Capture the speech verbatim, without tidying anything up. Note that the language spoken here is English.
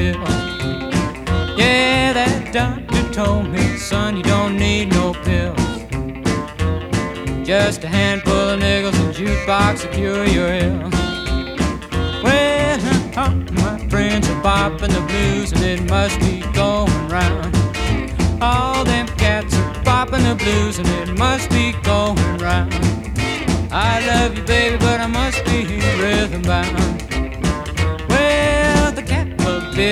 pill. Yeah, that doctor told me, son, you don't need no pills. Just a handful of nickels and jukebox to cure your ill. Well, my friends are bopping the blues and it must be going round. All them cats are bopping the blues and it must be going round. I love you, baby, but I'm